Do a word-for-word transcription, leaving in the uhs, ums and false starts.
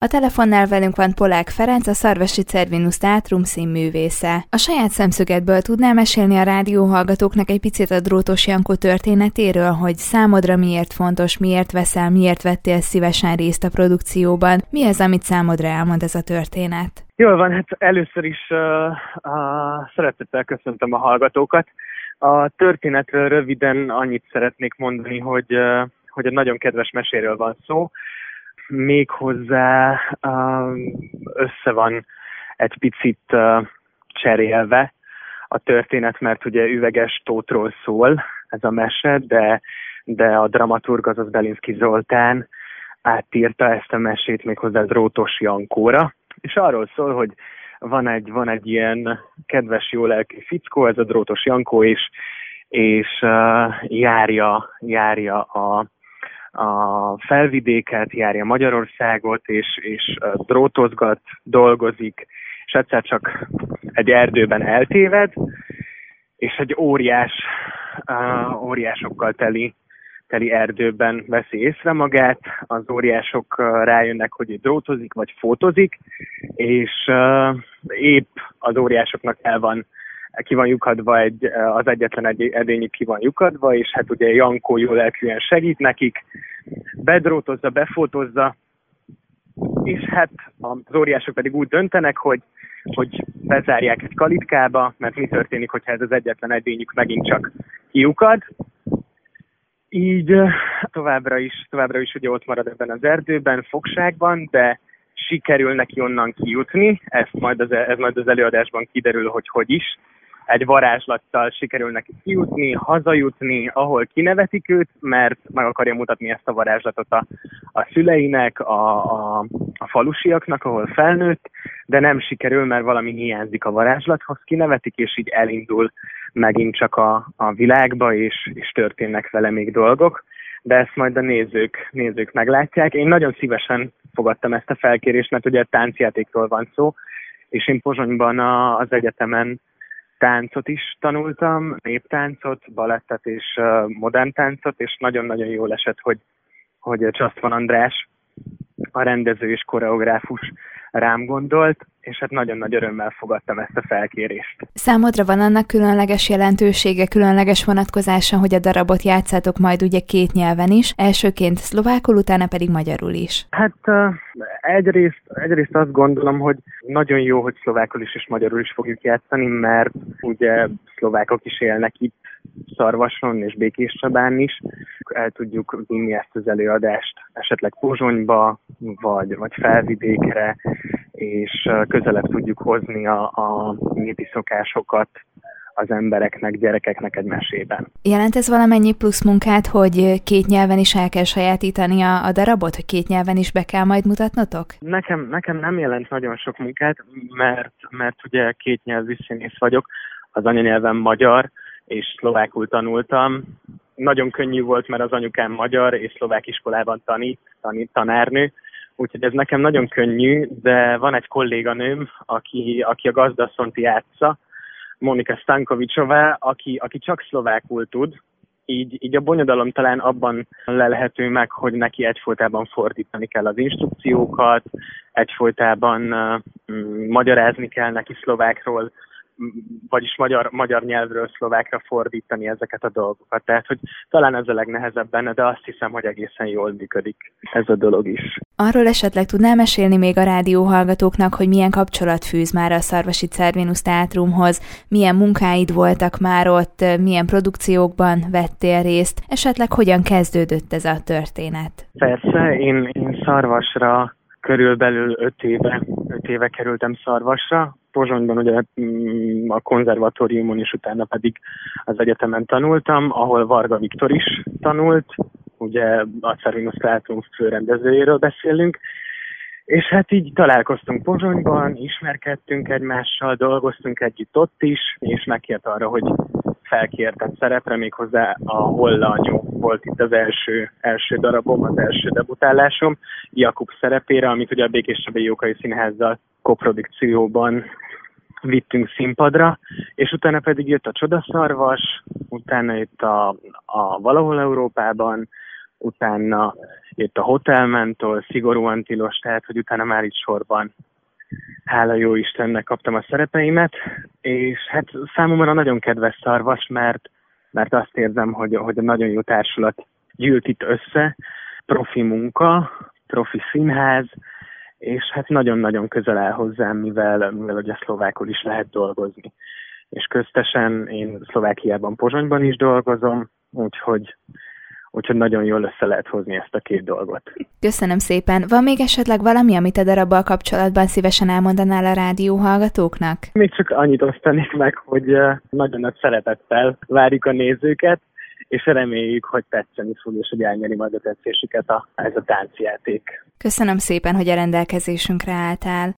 A telefonnál velünk van Polák Ferenc, a Szarvasi Cervinus Teátrum színművésze. A saját szemszögedből tudnál mesélni a rádióhallgatóknak egy picit a Drótos Jankó történetéről, hogy számodra miért fontos, miért veszel, miért vettél szívesen részt a produkcióban? Mi az, amit számodra elmond ez a történet? Jól van, hát először is uh, uh, szeretettel köszöntöm a hallgatókat. A történetről röviden annyit szeretnék mondani, hogy, uh, hogy egy nagyon kedves meséről van szó. Méghozzá uh, össze van egy picit uh, cserélve a történet, mert ugye Üveges Tóthról szól ez a mese, de, de a dramaturg, azaz Belinszky Zoltán átírta ezt a mesét méghozzá Drótos Jankóra, és arról szól, hogy van egy, van egy ilyen kedves, jó lelkű fickó, ez a Drótos Jankó, és, és uh, járja, járja a a felvidéket, járja Magyarországot, és, és drótozgat, dolgozik, és egyszer csak egy erdőben eltéved, és egy óriás, uh, óriásokkal teli, teli erdőben veszi észre magát, az óriások uh, rájönnek, hogy ő drótozik, vagy fotózik, és uh, épp az óriásoknak el van ki van lyukadva, egy, az egyetlen egy edényük ki van lyukadva, és hát ugye Jankó jól lelkűen segít nekik, bedrótozza, befotózza, és hát az óriások pedig úgy döntenek, hogy, hogy bezárják egy kalitkába, mert mi történik, hogyha ez az egyetlen edényük megint csak kiukad. Így továbbra is, továbbra is ugye ott marad ebben az erdőben, fogságban, de sikerül neki onnan kijutni, ez majd az, ez majd az előadásban kiderül, hogy hogy is. Egy varázslattal sikerül neki kijutni, hazajutni, ahol kinevetik őt, mert meg akarja mutatni ezt a varázslatot a, a szüleinek, a, a, a falusiaknak, ahol felnőtt, de nem sikerül, mert valami hiányzik a varázslathoz, kinevetik, és így elindul megint csak a, a világba, és, és történnek vele még dolgok, de ezt majd a nézők, nézők meglátják. Én nagyon szívesen fogadtam ezt a felkérést, mert ugye táncjátékról van szó, és én Pozsonyban a, az egyetemen táncot is tanultam, néptáncot, balettet és uh, modern táncot, és nagyon-nagyon jól esett, hogy, hogy Csasztvan András, a rendező és koreográfus rám gondolt, és hát nagyon nagy örömmel fogadtam ezt a felkérést. Számodra van annak különleges jelentősége, különleges vonatkozása, hogy a darabot játszátok majd ugye két nyelven is, elsőként szlovákul, utána pedig magyarul is? Hát uh, egyrészt, egyrészt azt gondolom, hogy nagyon jó, hogy szlovákul is és magyarul is fogjuk játszani, mert ugye szlovákok is élnek itt, Szarvason és Békéscsabán is. El tudjuk vinni ezt az előadást esetleg Pozsonyba, vagy, vagy Felvidékre, és közelebb tudjuk hozni a, a népi szokásokat az embereknek, gyerekeknek egy mesében. Jelent ez valamennyi plusz munkát, hogy két nyelven is el kell sajátítani a, a darabot, hogy két nyelven is be kell majd mutatnotok? Nekem, nekem nem jelent nagyon sok munkát, mert, mert ugye két nyelvű színész vagyok, az anyanyelvem magyar, és szlovákul tanultam. Nagyon könnyű volt, mert az anyukám magyar, és szlovák iskolában tanít, tanít tanárnő, úgyhogy ez nekem nagyon könnyű, de van egy kolléganőm, aki, aki a gazdasszont játsza, Monika Stankovicsová, aki, aki csak szlovákul tud, így, így a bonyodalom talán abban lelhető meg, hogy neki egyfolytában fordítani kell az instrukciókat, egyfolytában uh, magyarázni kell neki szlovákról, vagyis magyar, magyar nyelvről szlovákra fordítani ezeket a dolgokat. Tehát, hogy talán ez a legnehezebb benne, de azt hiszem, hogy egészen jól működik ez a dolog is. Arról esetleg tudnál mesélni még a rádióhallgatóknak, hogy milyen kapcsolat fűz már a Szarvasi Cervinus Teátrumhoz, milyen munkáid voltak már ott, milyen produkciókban vettél részt, esetleg hogyan kezdődött ez a történet? Persze, én, én Szarvasra körülbelül öt éve, öt éve kerültem Szarvasra. Pozsonyban ugye a konzervatóriumon, és utána pedig az egyetemen tanultam, ahol Varga Viktor is tanult, ugye a Cervinus Teátrum főrendezőjéről beszélünk, és hát így találkoztunk Pozsonyban, ismerkedtünk egymással, dolgoztunk együtt ott is, és megkért arra, hogy felkértett szerepre, méghozzá a Hollanyó volt itt az első, első darabom, az első debutálásom, Jakub szerepére, amit ugye a Békéscsabai Jókai Színházzal koprodukcióban vittünk színpadra, és utána pedig jött a Csodaszarvas, utána jött a, a Valahol Európában, utána jött a Hotelmentól, szigorúan tilos, tehát hogy utána már itt sorban, hála jó Istennek, kaptam a szerepeimet, és hát számomra nagyon kedves Szarvas, mert, mert azt érzem, hogy, hogy a nagyon jó társulat gyűlt itt össze, profi munka, profi színház, és hát nagyon-nagyon közel áll hozzám, mivel, mivel ugye szlovákul is lehet dolgozni. És köztesen én Szlovákiában, Pozsonyban is dolgozom, úgyhogy, úgyhogy nagyon jól össze lehet hozni ezt a két dolgot. Köszönöm szépen. Van még esetleg valami, amit a darabbal kapcsolatban szívesen elmondanál a rádió hallgatóknak? Még csak annyit osztanék meg, hogy nagyon nagy szeretettel várjuk a nézőket, és reméljük, hogy tetszeni fog, és hogy elnyeri majd a tetszésüket a, ez a táncjáték. Köszönöm szépen, hogy a rendelkezésünkre álltál.